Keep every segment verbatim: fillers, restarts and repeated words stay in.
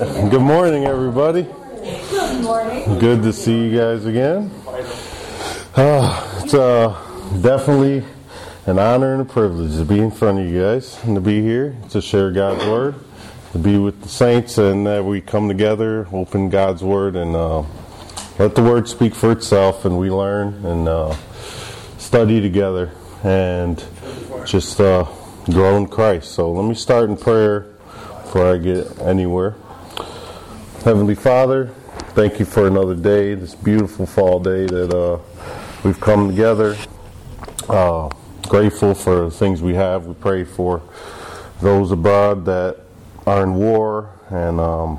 Good morning, everybody. Good morning. Good to see you guys again. Uh, it's uh, definitely an honor and a privilege to be in front of you guys and to be here to share God's Word, to be with the saints, and that we come together, open God's Word, and uh, let the Word speak for itself, and we learn and uh, study together and just uh, grow in Christ. So let me start in prayer before I get anywhere. Heavenly Father, thank you for another day, this beautiful fall day that uh, we've come together. Uh, grateful for the things we have. We pray for those abroad that are in war and um,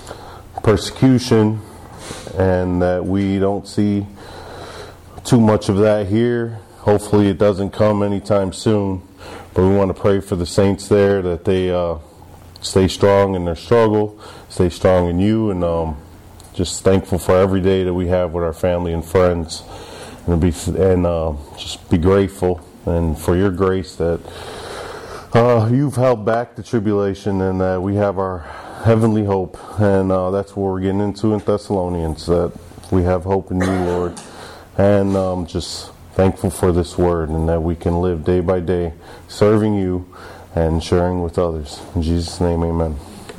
persecution, and that we don't see too much of that here. Hopefully it doesn't come anytime soon, but we want to pray for the saints there, that they uh, stay strong in their struggle, stay strong in you, and um, just thankful for every day that we have with our family and friends, and be and uh, just be grateful and for your grace that uh, you've held back the tribulation, and that we have our heavenly hope, and uh, that's what we're getting into in Thessalonians, that we have hope in you, Lord, and um, just thankful for this word, and that we can live day by day serving you and sharing with others. In Jesus' name, amen.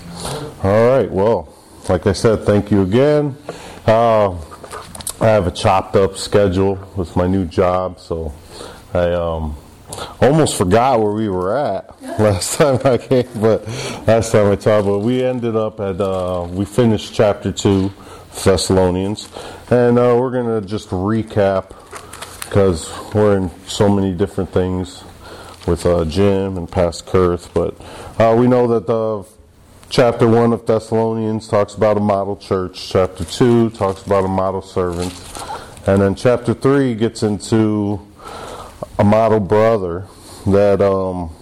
All right, well, like I said, thank you again. Uh, I have a chopped up schedule with my new job, so I um, almost forgot where we were at last time I came, but last time I talked, but we ended up at, uh, we finished chapter two, Thessalonians, and uh, we're going to just recap, because we're in so many different things with uh, Jim and Pastor Kurth, but uh, we know that the chapter one of Thessalonians talks about a model church, chapter two talks about a model servant, and then chapter three gets into a model brother that um,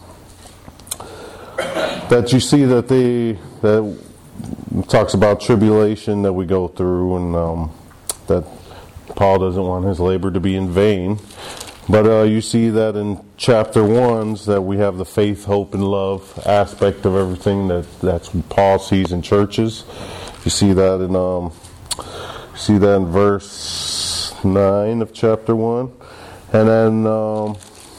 that you see that they that talks about tribulation that we go through, and um, that Paul doesn't want his labor to be in vain. But uh, you see that in chapter ones that we have the faith, hope, and love aspect of everything that that's what Paul sees in churches. You see that in um, you see that in verse nine of chapter one, and then um,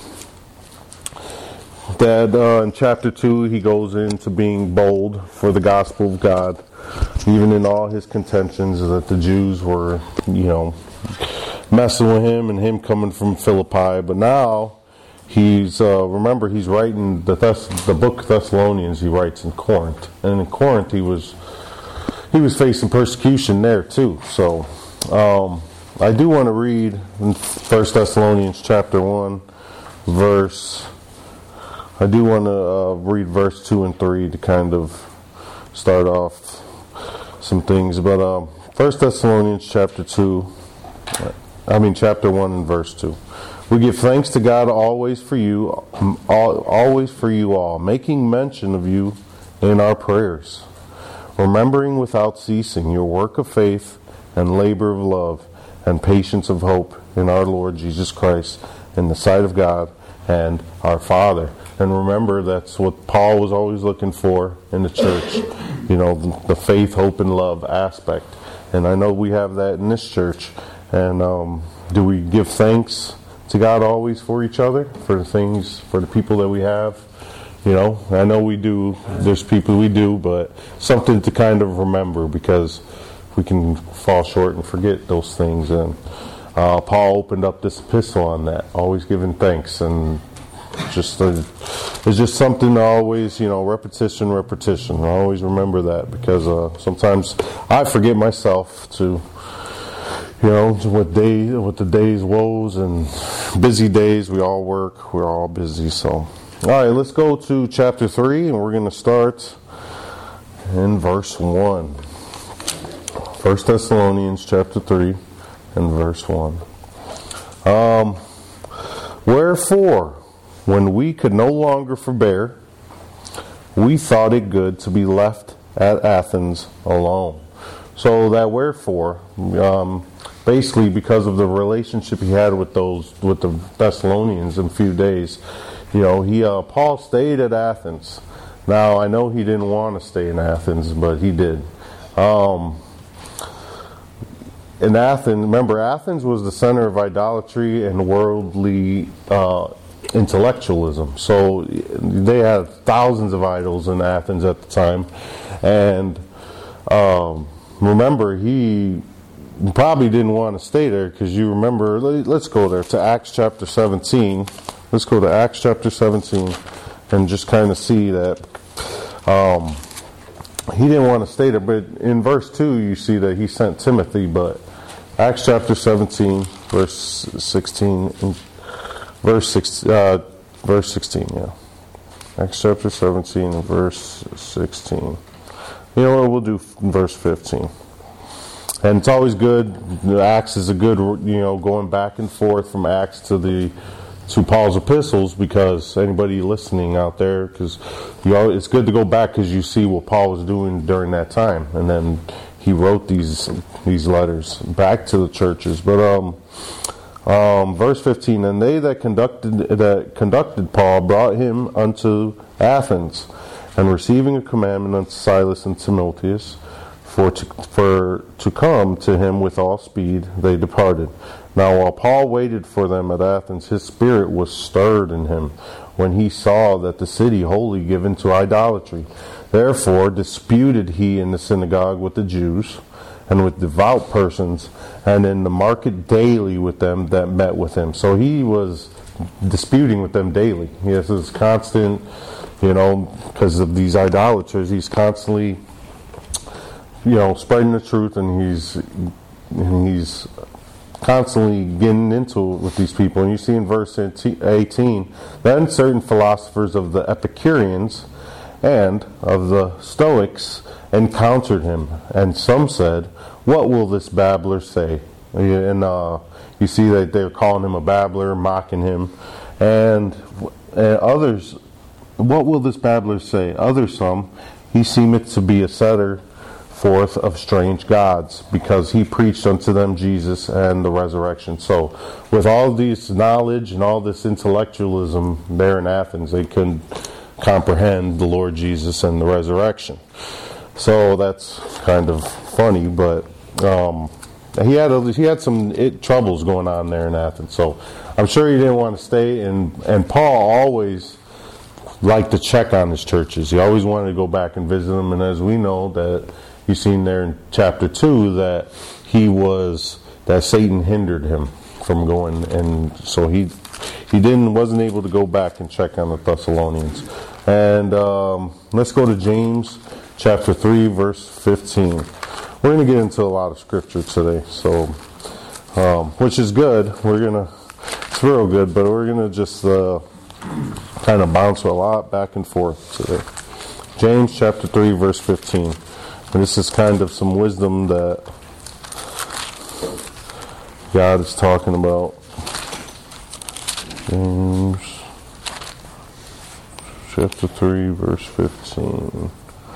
that uh, in chapter two he goes into being bold for the gospel of God, even in all his contentions that the Jews were, you know, messing with him, and him coming from Philippi. But now he's uh, remember he's writing the Thess- the book of Thessalonians. He writes in Corinth, and in Corinth he was he was facing persecution there too. So um, I do want to read in First Thessalonians chapter one, verse. I do want to uh, read verse two and three to kind of start off some things. But um, First Thessalonians chapter two. I mean, chapter one and verse two. We give thanks to God always for you, always for you all, making mention of you in our prayers, remembering without ceasing your work of faith and labor of love and patience of hope in our Lord Jesus Christ in the sight of God and our Father. And remember, that's what Paul was always looking for in the church, you know, the faith, hope, and love aspect. And I know we have that in this church. And um, do we give thanks to God always for each other, for the things, for the people that we have? You know, I know we do. There's people we do, but something to kind of remember, because we can fall short and forget those things. And uh, Paul opened up this epistle on that, always giving thanks, and just uh, it's just something to always, you know, repetition, repetition. I always remember that, because uh, sometimes I forget myself to. You know, with day, with the day's woes and busy days, we all work, we're all busy. So, all right, let's go to chapter three, and we're going to start in verse one. First Thessalonians chapter three and verse one. Um, Wherefore, when we could no longer forbear, we thought it good to be left at Athens alone. So that wherefore, um, basically because of the relationship he had with those with the Thessalonians in a few days, you know, he uh, Paul stayed at Athens. Now, I know he didn't want to stay in Athens, but he did. Um, in Athens, remember, Athens was the center of idolatry and worldly uh, intellectualism. So they had thousands of idols in Athens at the time. And um, remember, he probably didn't want to stay there, because you remember, let's go there to Acts chapter seventeen. Let's go to Acts chapter seventeen and just kind of see that um, he didn't want to stay there. But in verse two, you see that he sent Timothy. But Acts chapter seventeen, verse sixteen, verse six, uh, verse sixteen, yeah. Acts chapter seventeen, verse sixteen. You know what? We'll do verse fifteen. And it's always good. Acts is a good, you know, going back and forth from Acts to the to Paul's epistles, because anybody listening out there, because you know, it's good to go back, because you see what Paul was doing during that time, and then he wrote these these letters back to the churches. But um, um, verse fifteen, and they that conducted that conducted Paul brought him unto Athens, and receiving a commandment unto Silas and Timotheus, For to, for to come to him with all speed, they departed. Now while Paul waited for them at Athens, his spirit was stirred in him when he saw that the city wholly given to idolatry. Therefore disputed he in the synagogue with the Jews, and with devout persons, and in the market daily with them that met with him. So he was disputing with them daily. He has this constant, you know, because of these idolaters, he's constantly, you know, spreading the truth, and he's and he's constantly getting into it with these people. And you see in verse eighteen, then certain philosophers of the Epicureans and of the Stoics encountered him, and some said, "What will this babbler say?" And uh, you see that they're calling him a babbler, mocking him, and, and others, "What will this babbler say?" Others, some, "He seemeth to be a setter forth of strange gods, because he preached unto them Jesus and the resurrection." So with all this knowledge and all this intellectualism there in Athens, they couldn't comprehend the Lord Jesus and the resurrection. So that's kind of funny, but um, he had a, he had some it, troubles going on there in Athens. So I'm sure he didn't want to stay, and, and Paul always liked to check on his churches. He always wanted to go back and visit them, and as we know that you've seen there in chapter two that he was that Satan hindered him from going, and so he he didn't wasn't able to go back and check on the Thessalonians. And um, let's go to James chapter three, verse fifteen. We're going to get into a lot of scripture today, so um, which is good. We're gonna it's real good, but we're gonna just uh, kind of bounce a lot back and forth today. James chapter three, verse fifteen. And this is kind of some wisdom that God is talking about. James chapter three, verse fifteen.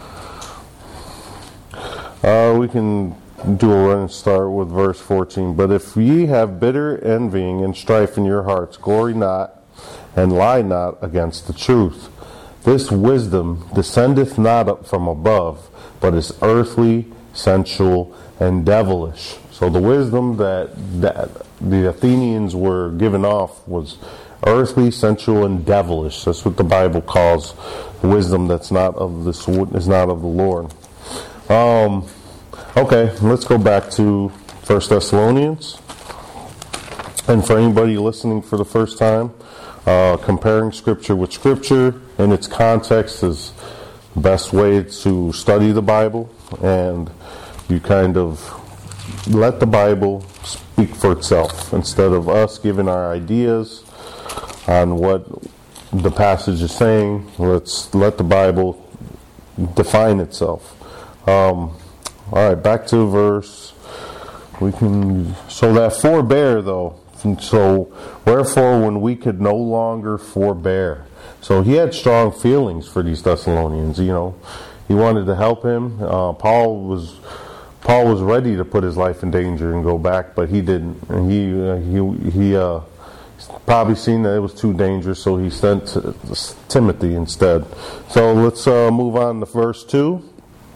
Uh, we can do a running start with verse fourteen. But if ye have bitter envying and strife in your hearts, glory not, and lie not against the truth. This wisdom descendeth not up from above, but is earthly, sensual, and devilish. So the wisdom that, that the Athenians were giving off was earthly, sensual, and devilish. That's what the Bible calls wisdom that's not of this is not of the Lord. Um, okay, let's go back to First Thessalonians. And for anybody listening for the first time, uh, comparing Scripture with Scripture in its context is the best way to study the Bible, and you kind of let the Bible speak for itself instead of us giving our ideas on what the passage is saying. Let's let the Bible define itself. Um, all right, back to verse. We can so that forbear though. And so wherefore, when we could no longer forbear. So he had strong feelings for these Thessalonians. You know, he wanted to help him. Uh, Paul was Paul was ready to put his life in danger and go back, but he didn't. And he uh, he he uh, probably seen that it was too dangerous, so he sent Timothy instead. So let's uh, move on to verse two.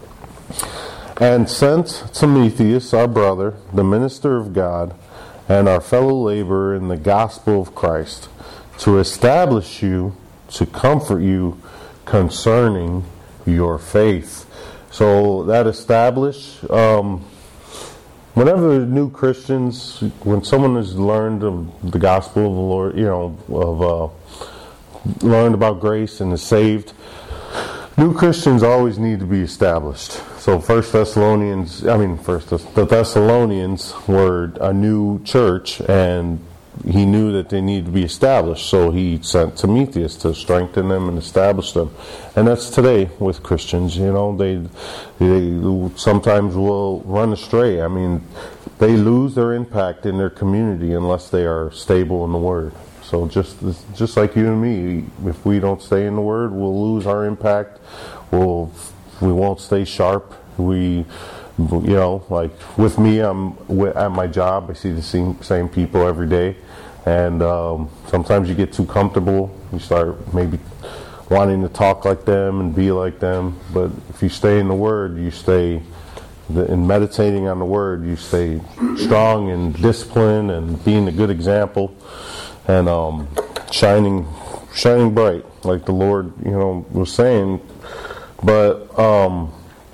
And sent Timotheus, our brother, the minister of God, and our fellow laborer in the gospel of Christ, to establish you, to comfort you concerning your faith. So that establish, um, whenever new Christians, when someone has learned of the gospel of the Lord, you know, of uh, learned about grace and is saved, new Christians always need to be established. So First Thessalonians, I mean, First the Thessalonians were a new church, and he knew that they needed to be established. So he sent Timotheus to strengthen them and establish them. And that's today with Christians. You know, they they sometimes will run astray. I mean, they lose their impact in their community unless they are stable in the Word. So just just like you and me, if we don't stay in the Word, we'll lose our impact. We'll we won't stay sharp. We, you know, like with me, I'm at my job. I see the same same people every day, and um, sometimes you get too comfortable. You start maybe wanting to talk like them and be like them. But if you stay in the Word, you stay in meditating on the Word. You stay strong and disciplined and being a good example. And um, shining, shining bright, like the Lord, you know, was saying. But um,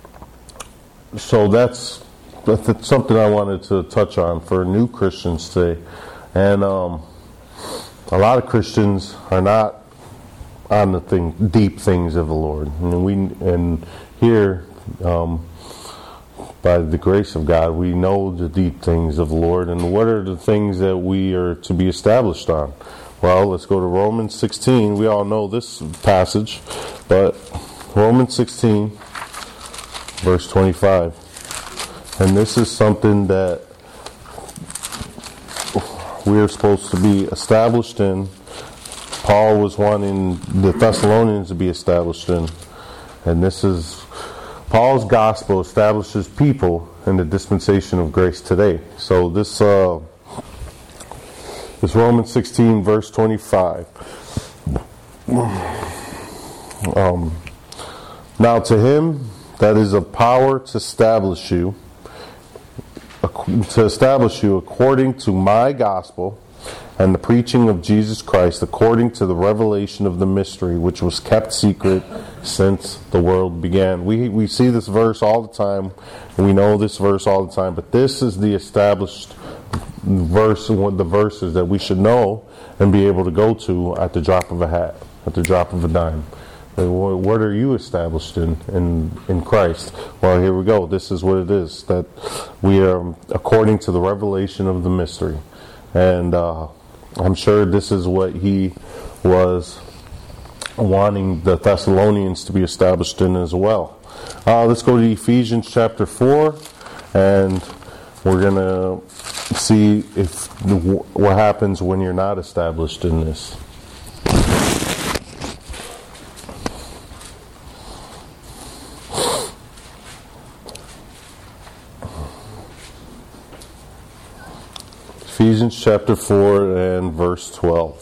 so that's that's something I wanted to touch on for new Christians today. And um, a lot of Christians are not on the thing, deep things of the Lord. And we and here, um, by the grace of God, we know the deep things of the Lord. And what are the things that we are to be established on? Well, let's go to Romans sixteen. We all know this passage, but Romans sixteen, verse twenty-five. And this is something that we are supposed to be established in. Paul was wanting the Thessalonians to be established in. And this is Paul's gospel establishes people in the dispensation of grace today. So this uh, this Romans sixteen, verse twenty-five. Um, now to him that is of power to establish you, to establish you according to my gospel and the preaching of Jesus Christ, according to the revelation of the mystery which was kept secret since the world began. We we see this verse all the time. We know this verse all the time, but this is the established verse, one of the verses that we should know and be able to go to at the drop of a hat, at the drop of a dime. What are you established in, in in Christ? Well, here we go. This is what it is, that we are according to the revelation of the mystery. And uh, I'm sure this is what he was wanting the Thessalonians to be established in as well. Uh, let's go to Ephesians chapter four, and we're going to see if what happens when you're not established in this. Ephesians chapter four and verse twelve.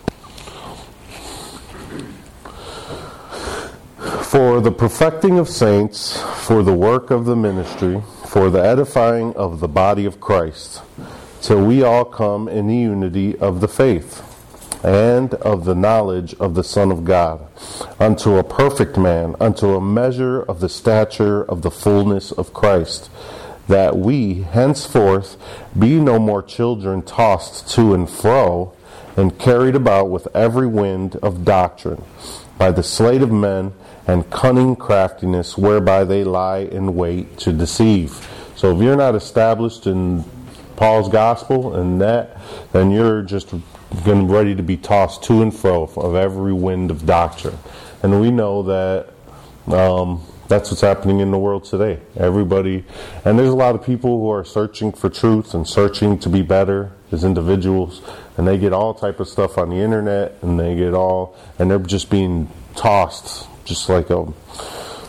For the perfecting of saints, for the work of the ministry, for the edifying of the body of Christ, till we all come in the unity of the faith, and of the knowledge of the Son of God, unto a perfect man, unto a measure of the stature of the fullness of Christ, that we henceforth be no more children tossed to and fro, and carried about with every wind of doctrine, by the sleight of men and cunning craftiness, whereby they lie in wait to deceive. So if you're not established in Paul's gospel and that, then you're just getting ready to be tossed to and fro of every wind of doctrine. And we know that um, that's what's happening in the world today. Everybody, and there's a lot of people who are searching for truth and searching to be better as individuals, and they get all type of stuff on the internet, and they get all, and they're just being tossed, just like a,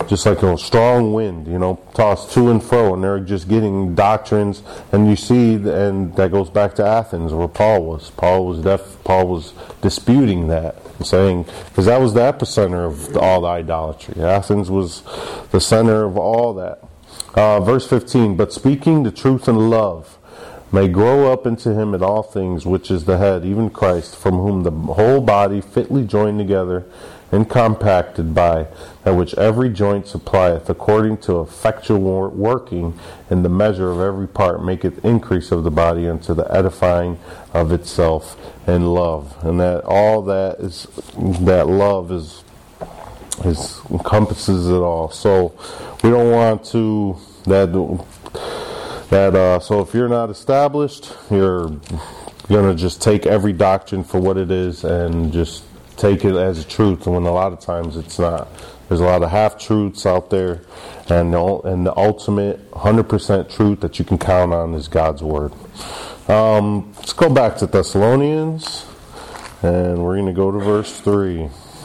just like a strong wind, you know, tossed to and fro, and they're just getting doctrines. And you see, and that goes back to Athens, where Paul was. Paul was def, Paul was disputing that, saying, because that was the epicenter of all the idolatry. Athens was the center of all that. Uh, verse fifteen, but speaking the truth in love may grow up into him in all things, which is the head, even Christ, from whom the whole body fitly joined together and compacted by that which every joint supplieth, according to effectual working in the measure of every part, maketh increase of the body unto the edifying of itself in love. And that all that is, that love is, is encompasses it all. So we don't want to that that uh, so if you're not established, you're gonna just take every doctrine for what it is and just take it as a truth, when a lot of times it's not. There's a lot of half-truths out there, and the, and the ultimate one hundred percent truth that you can count on is God's Word. Um, let's go back to Thessalonians, and we're going to go to verse three.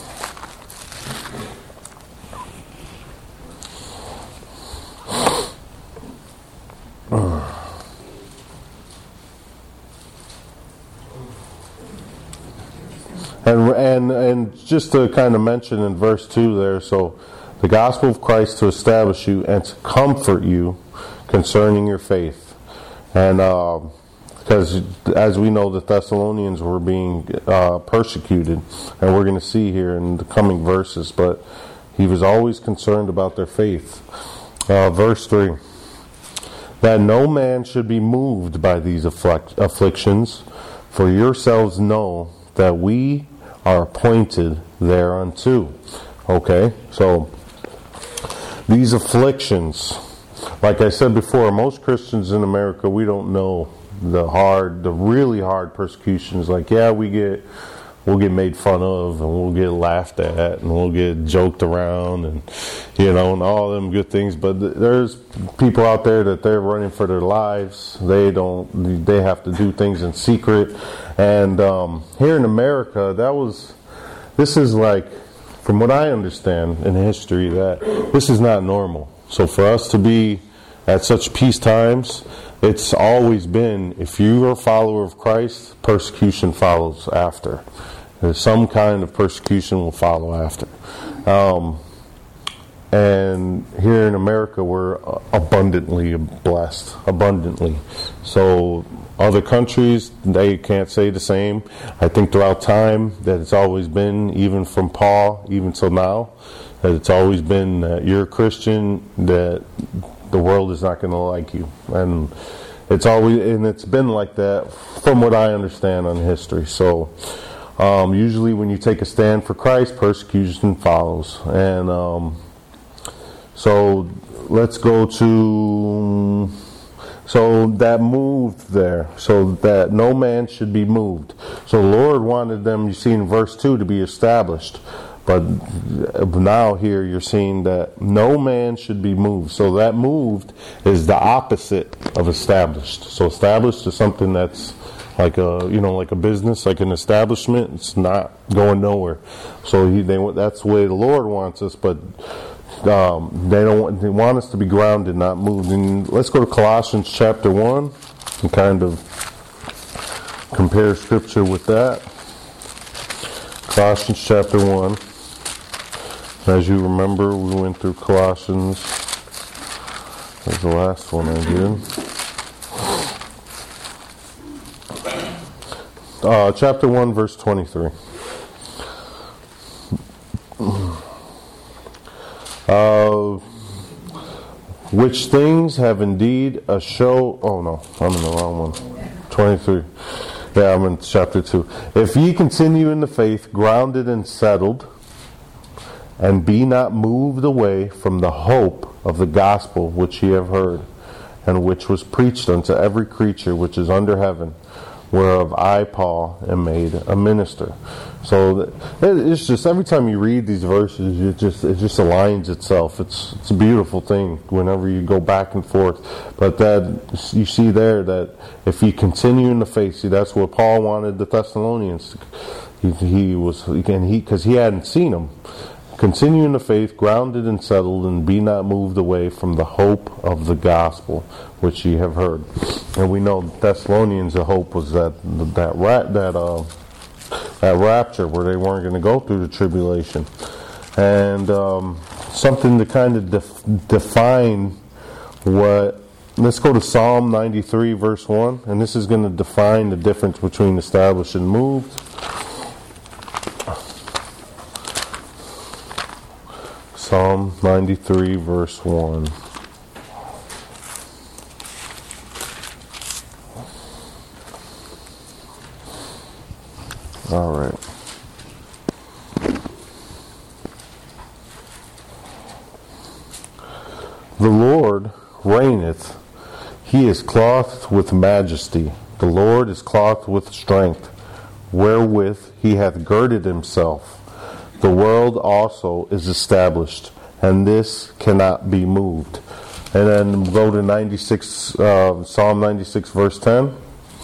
And, and and just to kind of mention in verse two there, so the gospel of Christ to establish you and to comfort you concerning your faith. And uh, because as we know, the Thessalonians were being uh, persecuted, and we're going to see here in the coming verses, but he was always concerned about their faith. Uh, verse three, that no man should be moved by these afflict- afflictions, for yourselves know that we are appointed thereunto. Okay, so these afflictions, like I said before, most Christians in America, we don't know the hard, the really hard persecutions. Like, yeah, we get, we'll get made fun of, and we'll get laughed at, and we'll get joked around, and you know, and all them good things. But th- there's people out there that they're running for their lives. They don't, they have to do things in secret. And um, here in America, that was, this is like, from what I understand in history, that this is not normal. So for us to be at such peace times, it's always been, if you are a follower of Christ, persecution follows after. There's some kind of persecution will follow after. Um, and here in America, we're abundantly blessed, abundantly. So other countries, they can't say the same. I think throughout time that it's always been, even from Paul, even till now, that it's always been that you're a Christian, that the world is not going to like you. And it's always, and it's been like that from what I understand on history. So um, usually when you take a stand for Christ, persecution follows. And um, so let's go to, so that moved there, so that no man should be moved. So the Lord wanted them, you see in verse two, to be established. But now here you're seeing that no man should be moved. So that moved is the opposite of established. So established is something that's like a, you know, like a business, like an establishment. It's not going nowhere. So he, they, that's the way the Lord wants us, but um, they don't want, they want us to be grounded, not moved. And let's go to Colossians chapter one and kind of compare scripture with that. Colossians chapter one. As you remember, we went through Colossians. That's the last one I did. Uh, chapter one, verse twenty-three. Uh, which things have indeed a show... Oh, no, I'm in the wrong one. twenty-three. Yeah, I'm in chapter two. If ye continue in the faith, grounded and settled, and be not moved away from the hope of the gospel which ye have heard, and which was preached unto every creature which is under heaven, whereof I, Paul, am made a minister. So it's just, every time you read these verses, it just it just aligns itself. It's it's a beautiful thing whenever you go back and forth. But that you see there that if you continue in the faith, see, that's what Paul wanted the Thessalonians to. He, he was again he because he hadn't seen them. continue in the faith, grounded and settled, and be not moved away from the hope of the gospel, which ye have heard. And we know Thessalonians, the hope was that that ra- that uh, that rapture, where they weren't going to go through the tribulation, and um, something to kind of def- define what. Let's go to Psalm ninety-three, verse one, and this is going to define the difference between established and moved. Psalm ninety-three, verse one. All right. The Lord reigneth. He is clothed with majesty. The Lord is clothed with strength, wherewith he hath girded himself. The world also is established, and this cannot be moved. And then go to ninety-six, uh, Psalm ninety-six, verse ten.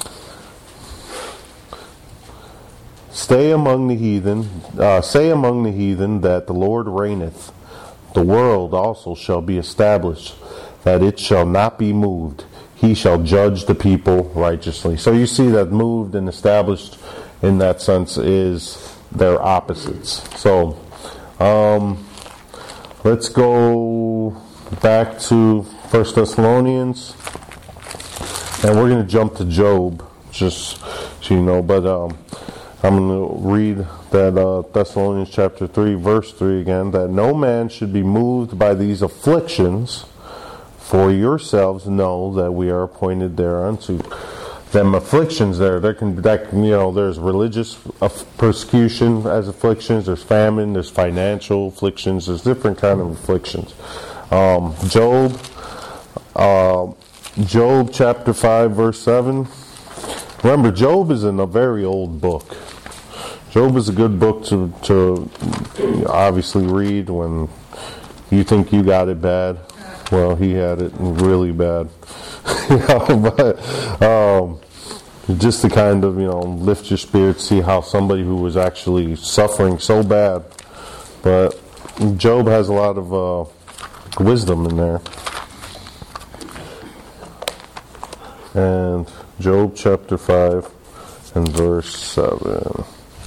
Stay among the heathen, uh, say among the heathen that the Lord reigneth. The world also shall be established, that it shall not be moved. He shall judge the people righteously. So you see that moved and established in that sense is their opposites. So um, let's go back to First Thessalonians, and we're going to jump to Job, just so you know. But um, I'm going to read that uh, Thessalonians chapter three, verse three again, that no man should be moved by these afflictions, for yourselves know that we are appointed thereunto. Them afflictions there, there can that can, you know, there's religious persecution as afflictions, there's famine, there's financial afflictions, there's different kind of afflictions. Um, Job, uh, Job chapter five, verse seven. Remember, Job is in a very old book. Job is a good book to to obviously read when you think you got it bad. Well, he had it really bad. You know, but um, just to kind of, you know, lift your spirits, see how somebody who was actually suffering so bad. But Job has a lot of uh, wisdom in there. And Job chapter five and verse seven.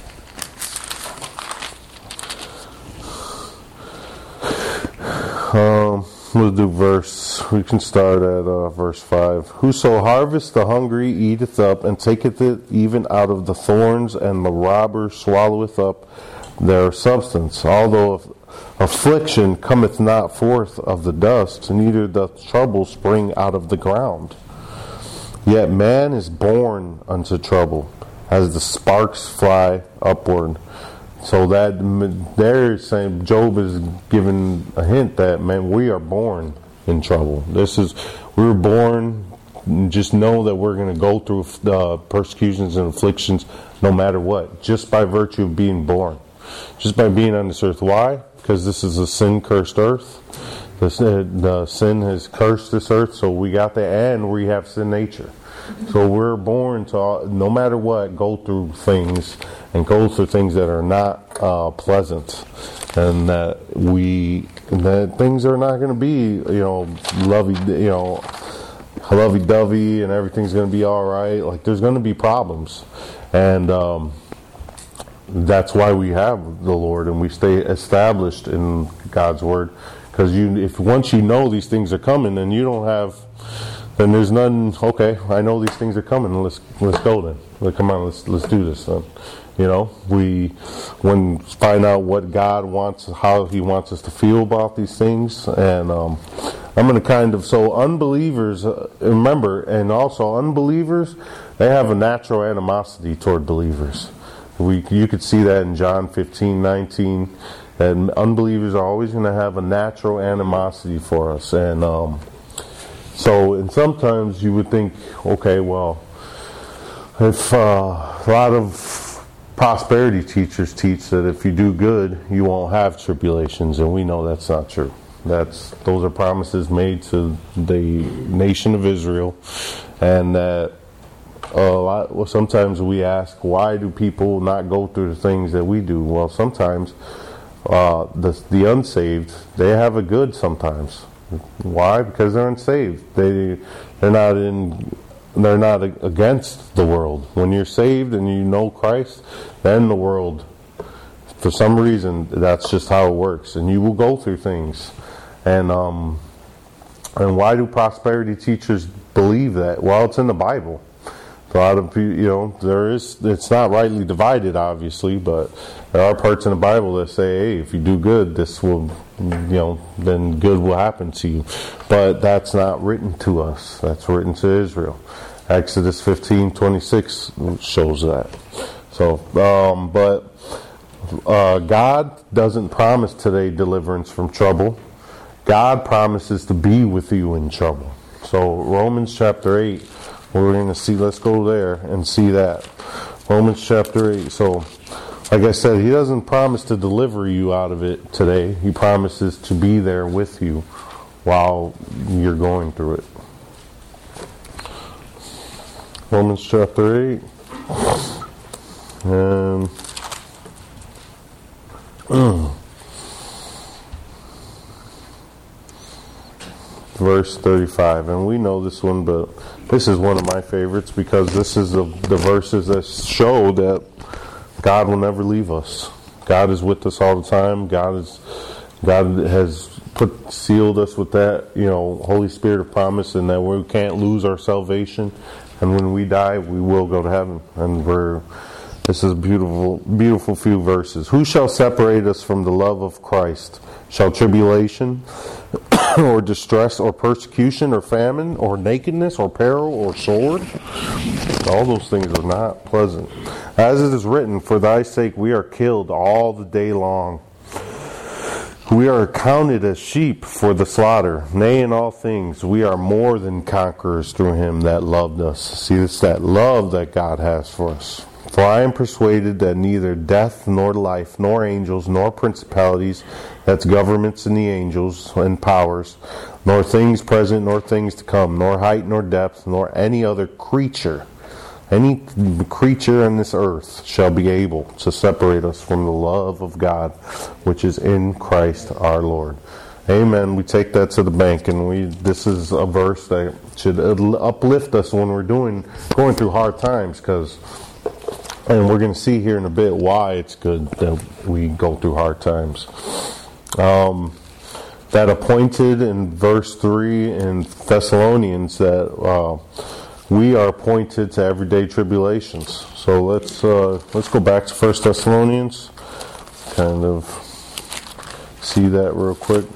Um, we'll do verse, we can start at uh, verse five. Whoso harvests the hungry eateth up, and taketh it even out of the thorns, and the robber swalloweth up their substance. Although affliction cometh not forth of the dust, neither doth trouble spring out of the ground. Yet man is born unto trouble, as the sparks fly upward. So that they're saying, Job is giving a hint that, man, we are born in trouble. This is, we were born, just know that we're going to go through uh, persecutions and afflictions no matter what, just by virtue of being born. Just by being on this earth. Why? Because this is a sin-cursed earth. The, the sin has cursed this earth, so we got that, and we have sin nature. So we're born to, no matter what, go through things, and go through things that are not uh, pleasant, and that we, that things are not going to be, you know, lovey, you know, lovey-dovey, and everything's going to be all right. Like, there's going to be problems, and um, that's why we have the Lord, and we stay established in God's Word. Because you, if once you know these things are coming, then you don't have, then there's none. Okay, I know these things are coming. Let's let's go then. Like, come on, let's let's do this then. You know, we when find out what God wants, how He wants us to feel about these things, and um, I'm going to kind of so unbelievers uh, remember, and also unbelievers, they have a natural animosity toward believers. We you could see that in John fifteen nineteen. And unbelievers are always going to have a natural animosity for us. And um, so, and sometimes you would think, okay, well, if uh, a lot of prosperity teachers teach that if you do good, you won't have tribulations, and we know that's not true. That's those are promises made to the nation of Israel, and that a lot. Well, sometimes we ask, why do people not go through the things that we do? Well, sometimes Uh, the the unsaved, they have it good sometimes. Why? Because they're unsaved. They they're not in they're not against the world. When you're saved and you know Christ, then the world, for some reason, that's just how it works. And you will go through things. And um, and why do prosperity teachers believe that? Well, it's in the Bible. A lot of people, you know, there is, it's not rightly divided, obviously, but there are parts in the Bible that say, hey, if you do good, this will, you know, then good will happen to you. But that's not written to us. That's written to Israel. Exodus fifteen twenty-six shows that. So, um, but uh, God doesn't promise today deliverance from trouble. God promises to be with you in trouble. So, Romans chapter eight. We're going to see, let's go there and see that. Romans chapter eight. So, like I said, he doesn't promise to deliver you out of it today. He promises to be there with you while you're going through it. Romans chapter eight. And verse thirty-five. And we know this one, but this is one of my favorites because this is the, the verses that show that God will never leave us. God is with us all the time. God is God has put sealed us with that, you know, Holy Spirit of promise, and that we can't lose our salvation. And when we die, we will go to heaven. And we're this is beautiful, beautiful few verses. Who shall separate us from the love of Christ? Shall tribulation or distress or persecution or famine or nakedness or peril or sword? All those things are not pleasant. As it is written, for thy sake we are killed all the day long. We are accounted as sheep for the slaughter. Nay, in all things we are more than conquerors through him that loved us. See, it's that love that God has for us. For I am persuaded that neither death, nor life, nor angels, nor principalities, that's governments and the angels and powers, nor things present, nor things to come, nor height, nor depth, nor any other creature, any creature on this earth shall be able to separate us from the love of God, which is in Christ our Lord. Amen. We take that to the bank, and we. This is a verse that should uplift us when we're doing going through hard times, because. And we're going to see here in a bit why it's good that we go through hard times. Um, that appointed in verse three in Thessalonians that uh, we are appointed to everyday tribulations. So let's uh, let's go back to First Thessalonians, kind of see that real quick.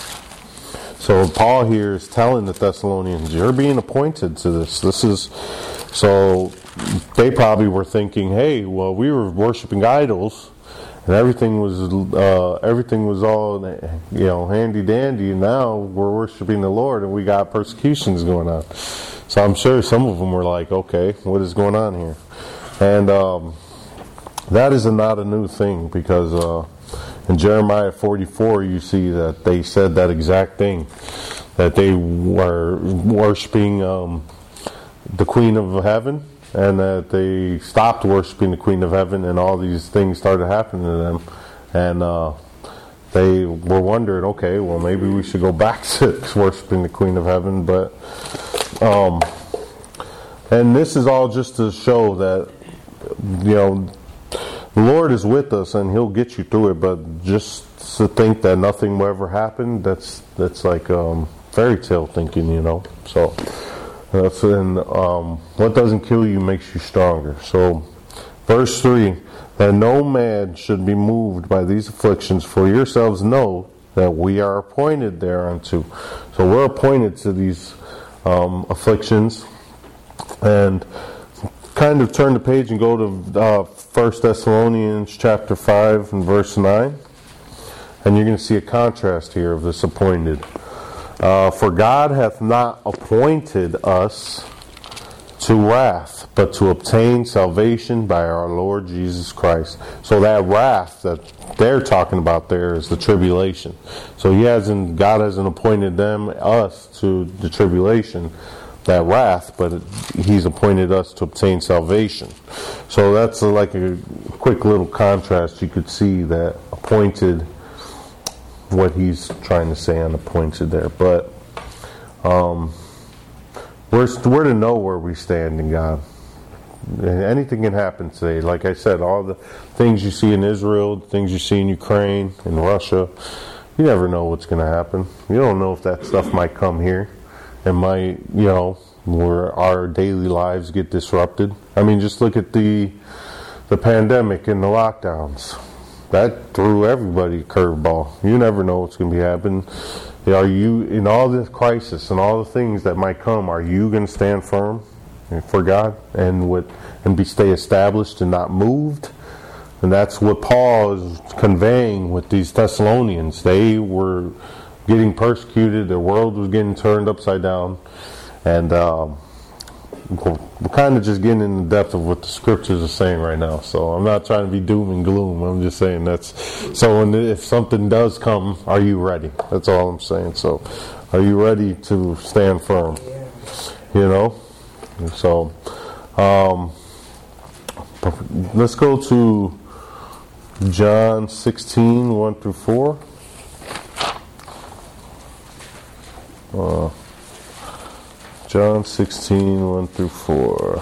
So Paul here is telling the Thessalonians, you're being appointed to this. This is so. They probably were thinking, "Hey, well, we were worshiping idols, and everything was uh, everything was all, you know, handy dandy. And now we're worshiping the Lord, and we got persecutions going on." So I'm sure some of them were like, "Okay, what is going on here?" And um, that is a, not a new thing, because uh, in Jeremiah forty-four, you see that they said that exact thing, that they were worshiping um, the Queen of Heaven. And that they stopped worshiping the Queen of Heaven, and all these things started happening to them. And uh, they were wondering, okay, well, maybe we should go back to worshiping the Queen of Heaven. But, um, and this is all just to show that, you know, the Lord is with us, and He'll get you through it. But just to think that nothing will ever happen, that's that's like um, fairy tale thinking, you know. So. That's in, um, what doesn't kill you makes you stronger. So, verse three, that no man should be moved by these afflictions, for yourselves know that we are appointed thereunto. So we're appointed to these um, afflictions. And kind of turn the page and go to uh, First Thessalonians chapter five and verse nine. And you're going to see a contrast here of this appointed. Uh, for God hath not appointed us to wrath, but to obtain salvation by our Lord Jesus Christ. So that wrath that they're talking about there is the tribulation. So He hasn't, God hasn't appointed them, us, to the tribulation, that wrath, but it, He's appointed us to obtain salvation. So that's a, like a quick little contrast. You could see that appointed what he's trying to say on the points of there. But um, we're, we're to know where we stand in God. Anything can happen today. Like I said, all the things you see in Israel, the things you see in Ukraine, in Russia, you never know what's going to happen. You don't know if that stuff might come here and might, you know, where our daily lives get disrupted. I mean, just look at the the pandemic and the lockdowns. That threw everybody a curveball. You never know what's going to be happening. Are you, in all this crisis and all the things that might come, are you going to stand firm for God and with and be stay established and not moved? And that's what Paul is conveying with these Thessalonians. They were getting persecuted. Their world was getting turned upside down. And um, we're kind of just getting in the depth of what the scriptures are saying right now. So I'm not trying to be doom and gloom. I'm just saying that's... So when, if something does come, are you ready? That's all I'm saying. So are you ready to stand firm? You know? So um, let's go to John sixteen, one through four. Uh, John sixteen, one through four.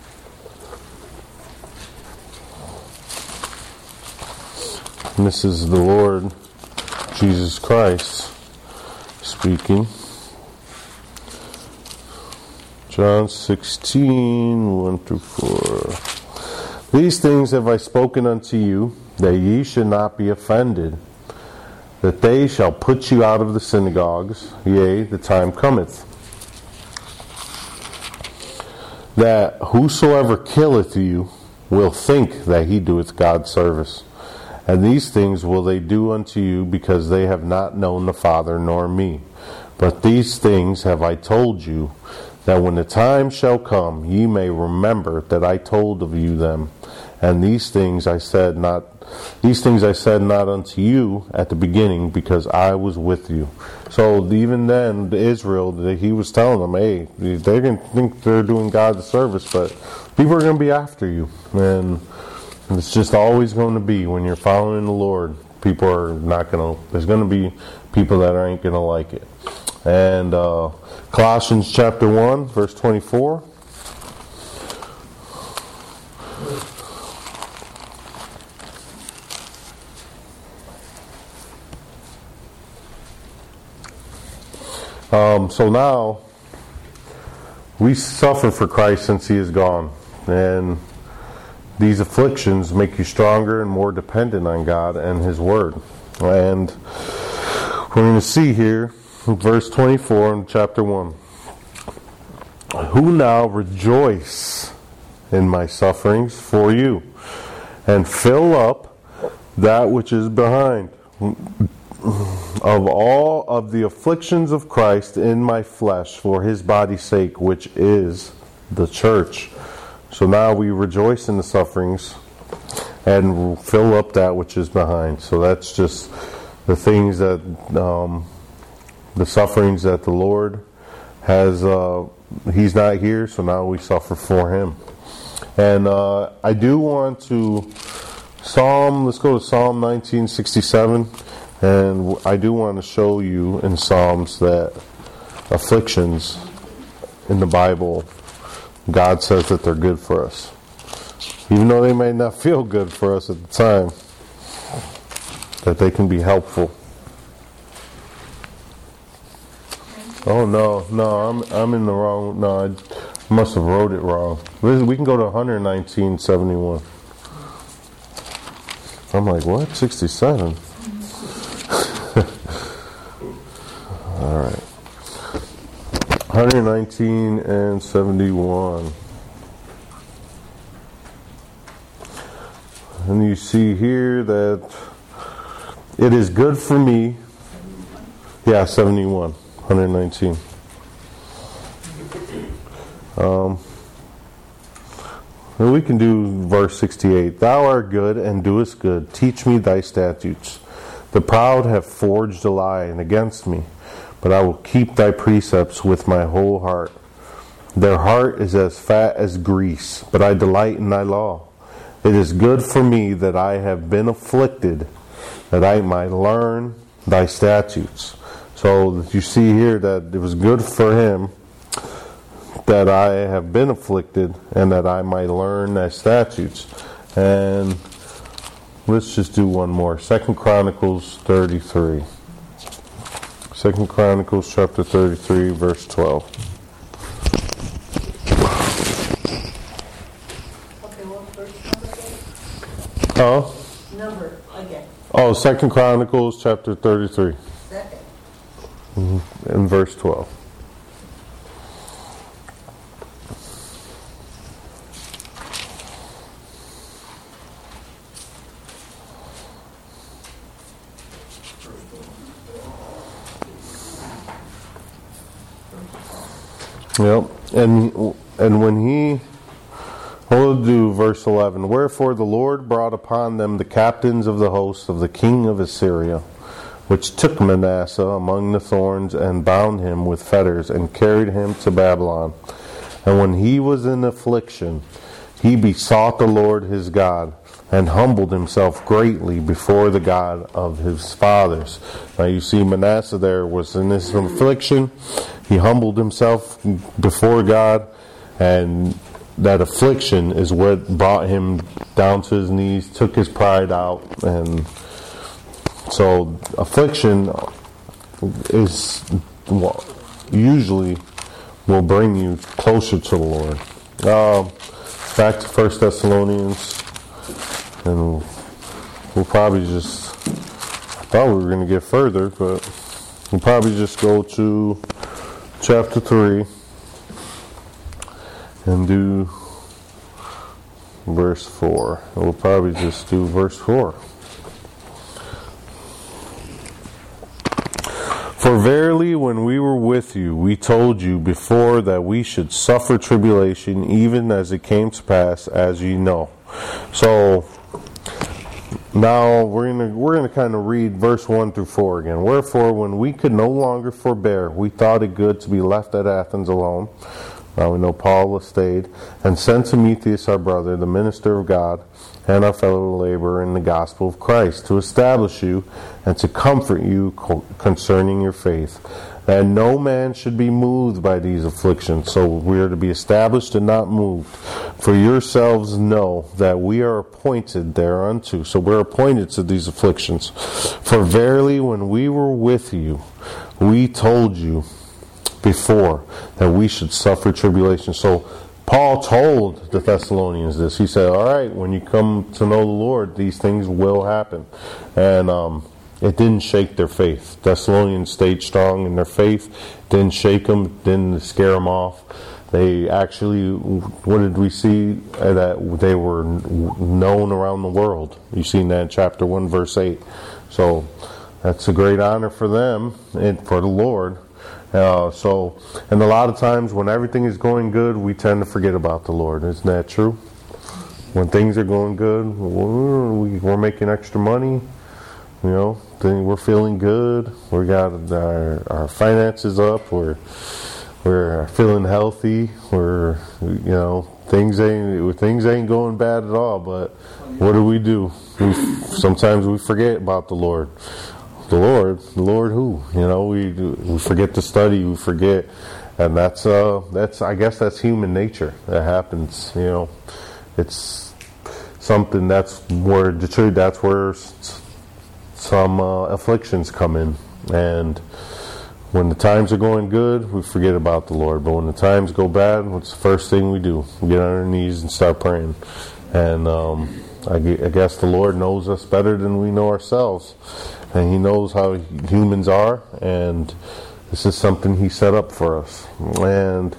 And this is the Lord Jesus Christ speaking. John sixteen, one through four. These things have I spoken unto you, that ye should not be offended, that they shall put you out of the synagogues. Yea, the time cometh, that whosoever killeth you will think that he doeth God service. And these things will they do unto you, because they have not known the Father nor me. But these things have I told you, that when the time shall come, ye may remember that I told of you them. And these things I said not, these things I said not unto you at the beginning, because I was with you. So even then, the Israel, he was telling them, hey, they're going to think they're doing God the service, but people are going to be after you. And it's just always going to be, when you're following the Lord, people are not going to, there's going to be people that ain't going to like it. And uh, Colossians chapter one, verse twenty-four. Um, so now, we suffer for Christ since He is gone. And these afflictions make you stronger and more dependent on God and His Word. And we're going to see here, verse twenty-four in chapter one. Who now rejoice in my sufferings for you, and fill up that which is behind, of all of the afflictions of Christ in my flesh, for His body's sake, which is the church. So now we rejoice in the sufferings and fill up that which is behind. So that's just the things that, um, the sufferings that the Lord has, uh, He's not here, so now we suffer for Him. And uh, I do want to, Psalm, let's go to Psalm nineteen sixty-seven. And I do want to show you in Psalms that afflictions in the Bible, God says that they're good for us. Even though they may not feel good for us at the time, that they can be helpful. Oh no, no, I'm I'm in the wrong. No, I must have wrote it wrong. We can go to one nineteen seventy-one. I'm like, what? sixty-seven? All right. one nineteen and seventy-one. And you see here that it is good for me. Yeah, seventy-one. one nineteen. Um, and we can do verse sixty-eight. Thou art good and doest good. Teach me thy statutes. The proud have forged a lie against me, but I will keep thy precepts with my whole heart. Their heart is as fat as grease, but I delight in thy law. It is good for me that I have been afflicted, that I might learn thy statutes. So you see here that it was good for him that I have been afflicted and that I might learn thy statutes. And let's just do one more. Second Chronicles thirty-three. Second Chronicles chapter thirty-three, verse twelve. Okay, what verse number again? Oh, Number again. oh, Second Chronicles chapter thirty-three, Second. mm-hmm. and verse twelve. Yep, and and when he, we'll do verse eleven. Wherefore the Lord brought upon them the captains of the host of the king of Assyria, which took Manasseh among the thorns and bound him with fetters and carried him to Babylon. And when he was in affliction, he besought the Lord his God and humbled himself greatly before the God of his fathers. Now you see Manasseh there was in this affliction. He humbled himself before God, and that affliction is what brought him down to his knees, took his pride out. And so affliction is usually will bring you closer to the Lord. Uh, back to First Thessalonians, and we'll probably just, I thought we were going to get further, but we'll probably just go to chapter three and do verse four. We'll probably just do verse four. For verily, when we were with you, we told you before that we should suffer tribulation, even as it came to pass, as ye know. So now we're gonna we're gonna kind of read verse one through four again. Wherefore, when we could no longer forbear, we thought it good to be left at Athens alone. Now we know Paul was stayed, and sent Timotheus our brother, the minister of God, and our fellow laborer in the gospel of Christ, to establish you and to comfort you concerning your faith, that no man should be moved by these afflictions. So we are to be established and not moved. For yourselves know that we are appointed thereunto. So we're appointed to these afflictions. For verily, when we were with you, we told you before that we should suffer tribulation. So Paul told the Thessalonians this. He said, all right, when you come to know the Lord, these things will happen. And um, it didn't shake their faith. Thessalonians stayed strong in their faith. Didn't shake them, didn't scare them off. They actually, what did we see? That they were known around the world. You've seen that in chapter one, verse eight. So that's a great honor for them and for the Lord. Uh, so, and a lot of times when everything is going good, we tend to forget about the Lord. Isn't that true? When things are going good, we're, we're making extra money, you know, we're feeling good, we got our, our finances up, we're we're feeling healthy, we're, you know, things ain't things ain't going bad at all. But what do we do? We, sometimes we forget about the Lord. The Lord, the Lord who? You know, we we forget to study, we forget, and that's uh that's I guess that's human nature. That happens. You know, it's something that's where the truth. That's where some uh, afflictions come in, and when the times are going good, we forget about the Lord. But when the times go bad, what's the first thing we do? We get on our knees and start praying, and um, I, I guess the Lord knows us better than we know ourselves. And He knows how humans are, and this is something He set up for us. And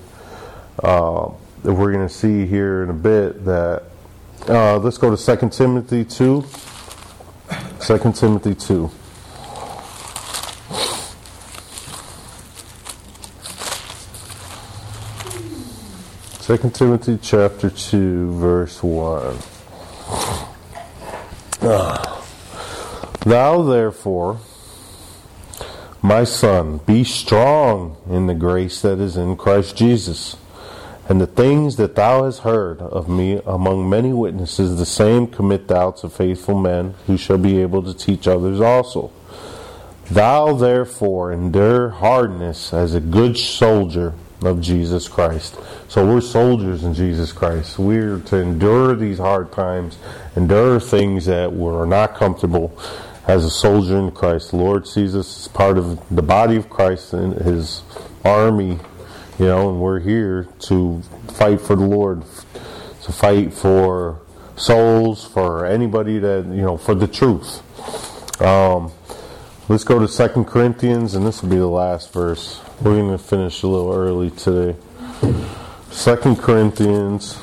uh, we're going to see here in a bit that, uh, let's go to Second Timothy two. Second Timothy two. Second Timothy chapter two, verse one. Uh. Thou therefore, my son, be strong in the grace that is in Christ Jesus. And the things that thou hast heard of me among many witnesses, the same commit thou to faithful men, who shall be able to teach others also. Thou therefore endure hardness as a good soldier of Jesus Christ. So we're soldiers in Jesus Christ. We're to endure these hard times, endure things that were not comfortable as a soldier in Christ. The Lord sees us as part of the body of Christ and His army, you know, and we're here to fight for the Lord, to fight for souls, for anybody that, you know, for the truth. Um, let's go to Second Corinthians, and this will be the last verse. We're going to finish a little early today. Second Corinthians.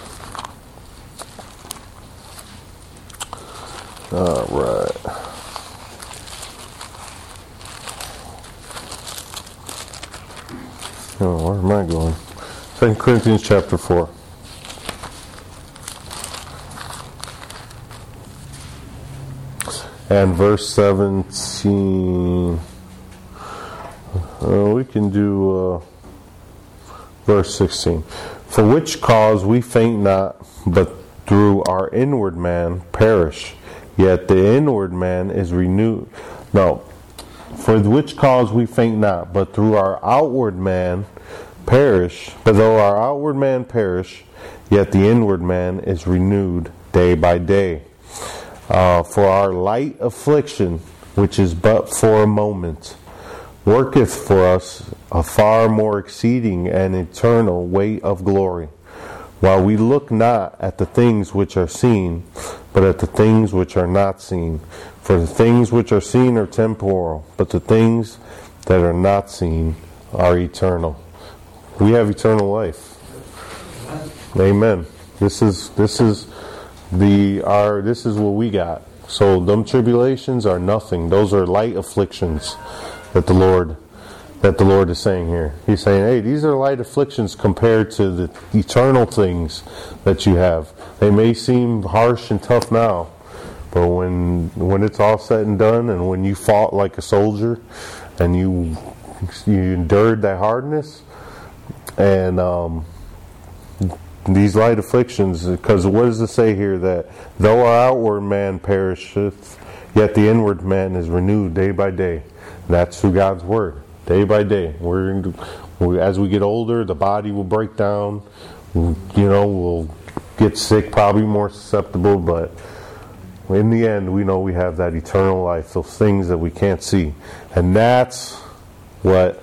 All right. Oh, where am I going? Second Corinthians chapter four. And verse seventeen. Uh, we can do uh, verse sixteen. For which cause we faint not, but through our inward man perish. Yet the inward man is renewed. No. For which cause we faint not, but through our outward man perish. But though our outward man perish, yet the inward man is renewed day by day. Uh, for our light affliction, which is but for a moment, worketh for us a far more exceeding and eternal weight of glory, while we look not at the things which are seen, but at the things which are not seen. For the things which are seen are temporal, but the things that are not seen are eternal. We have eternal life. Amen. This is this is the our this is what we got. So them tribulations are nothing. Those are light afflictions that the Lord that the Lord is saying here. He's saying, hey, these are light afflictions compared to the eternal things that you have. They may seem harsh and tough now, but when when it's all said and done, and when you fought like a soldier, and you you endured that hardness, and um, these light afflictions, because what does it say here? That though our outward man perisheth, yet the inward man is renewed day by day. That's through God's word. Day by day, we're in, we, as we get older, the body will break down. You know, we'll get sick, probably more susceptible. But in the end, we know we have that eternal life, those things that we can't see, and that's what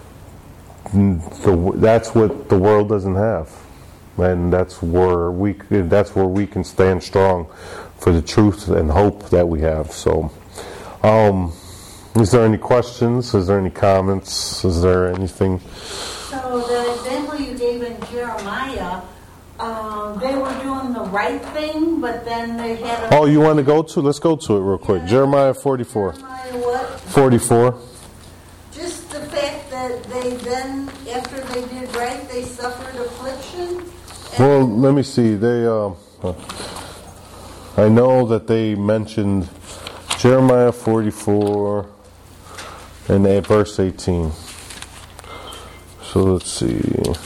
the that's what the world doesn't have, and that's where we that's where we can stand strong for the truth and hope that we have. So. Um, Is there any questions? Is there any comments? Is there anything? So the example you gave in Jeremiah, um, they were doing the right thing, but then they had a... Oh, you want to go to? Let's go to it real quick. Yeah. Jeremiah forty-four. Jeremiah what? forty-four. Just the fact that they then, after they did right, they suffered affliction? Well, let me see. They, uh, I know that they mentioned Jeremiah forty-four and at verse eighteen. So let's see.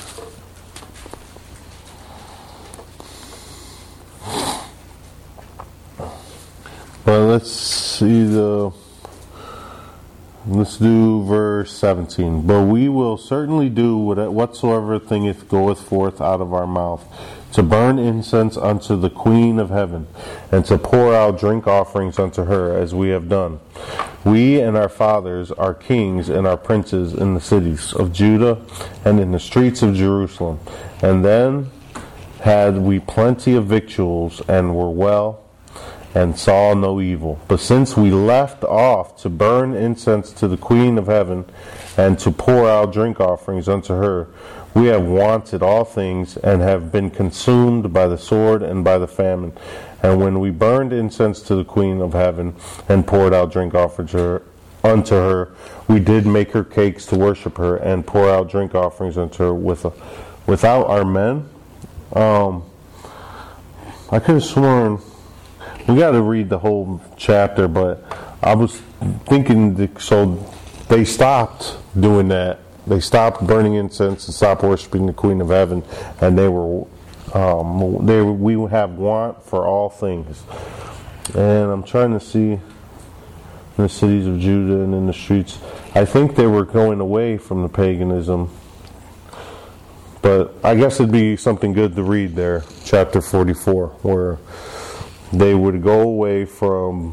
Well, let's see the. Let's do verse seventeen. But we will certainly do whatsoever thing goeth forth out of our mouth, to burn incense unto the Queen of heaven, and to pour out drink offerings unto her, as we have done. We and our fathers are kings and our princes in the cities of Judah and in the streets of Jerusalem. And then had we plenty of victuals, and were well, and saw no evil. But since we left off to burn incense to the Queen of heaven, and to pour out drink offerings unto her, we have wanted all things, and have been consumed by the sword and by the famine. And when we burned incense to the Queen of heaven, and poured out drink offerings unto her, we did make her cakes to worship her, and pour out drink offerings unto her with a, without our men. Um, I could have sworn, we got to read the whole chapter, but I was thinking, that, so they stopped doing that. They stopped burning incense and stopped worshiping the Queen of heaven, and they were, um, they were, we have want for all things. And I'm trying to see, in the cities of Judah and in the streets. I think they were going away from the paganism. But I guess it'd be something good to read there, chapter forty-four, where they would go away from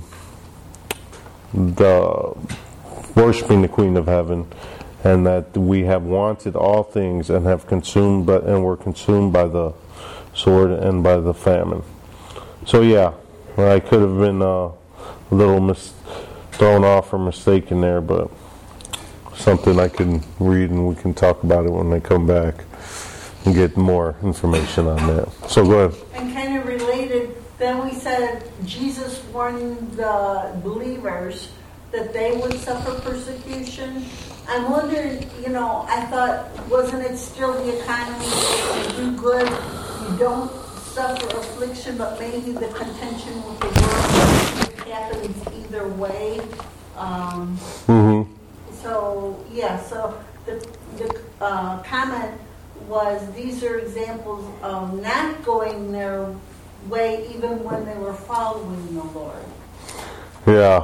the worshiping the Queen of Heaven, and that we have wanted all things and have consumed, but and were consumed by the sword and by the famine. So yeah, I could have been uh, a little mis- thrown off or mistaken there, but something I can read and we can talk about it when they come back and get more information on that. So go ahead. And kind of related, then we said Jesus warned the believers that they would suffer persecution. I'm wondering, you know, I thought, wasn't it still the economy? If you do good, you don't suffer affliction, but maybe the contention with the world happens either way. Um, Mm-hmm. So, yeah, so the, the uh, comment was these are examples of not going their way even when they were following the Lord. Yeah.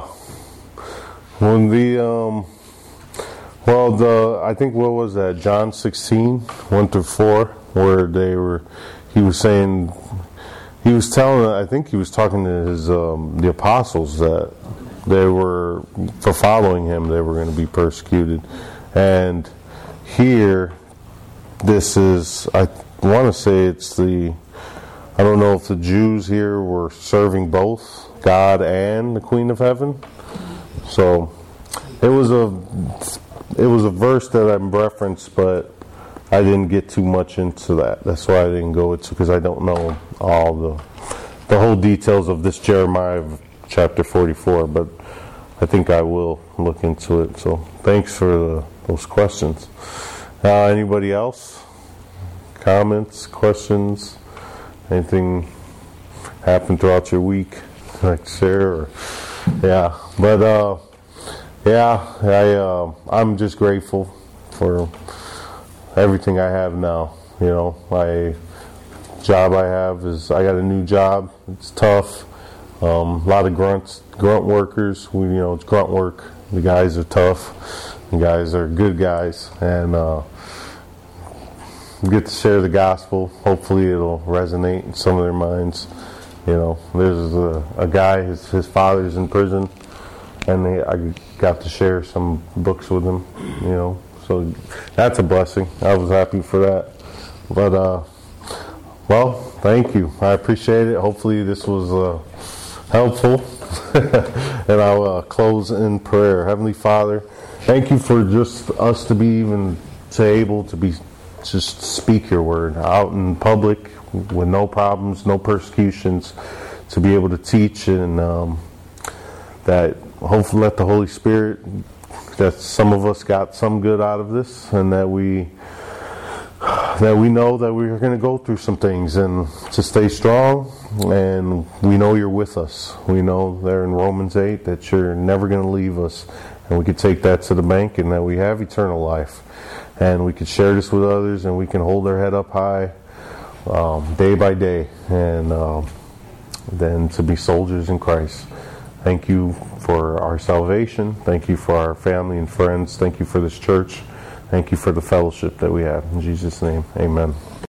When the, um, well, the, I think what was that, John sixteen, one through four, where they were, he was saying, he was telling, I think he was talking to his, um, the apostles that they were, for following him, they were going to be persecuted. And here, this is, I want to say it's the, I don't know if the Jews here were serving both God and the Queen of Heaven. So it was a, it was a verse that I referenced, but I didn't get too much into that. That's why I didn't go into, because I don't know all the, the whole details of this Jeremiah chapter forty-four, but I think I will look into it. So thanks for the, those questions. Uh, anybody else? Comments, questions, anything happened throughout your week like to share? Or, yeah, but uh, yeah, I uh, I'm just grateful for everything I have now. You know, my job I have is I got a new job. It's tough. Um, a lot of grunts, grunt workers. We, you know, it's grunt work. The guys are tough. The guys are good guys, and uh, get to share the gospel. Hopefully, it'll resonate in some of their minds. You know, there's a, a guy. His his father's in prison, and they, I got to share some books with him. You know, so that's a blessing. I was happy for that. But uh, well, thank you. I appreciate it. Hopefully, this was Uh, helpful. And I'll uh, close in prayer. Heavenly Father, thank you for just us to be even to able to be just speak your word out in public with no problems, no persecutions, to be able to teach, and um, that hopefully let the Holy Spirit, that some of us got some good out of this, and that we that we know that we're going to go through some things, and to stay strong. And we know you're with us. We know there in Romans eight that you're never going to leave us, and we could take that to the bank, and that we have eternal life, and we could share this with others, and we can hold our head up high um, day by day, and um, then to be soldiers in Christ. Thank you for our salvation. Thank you for our family and friends. Thank you for this church. Thank you for the fellowship that we have. In Jesus' name, amen.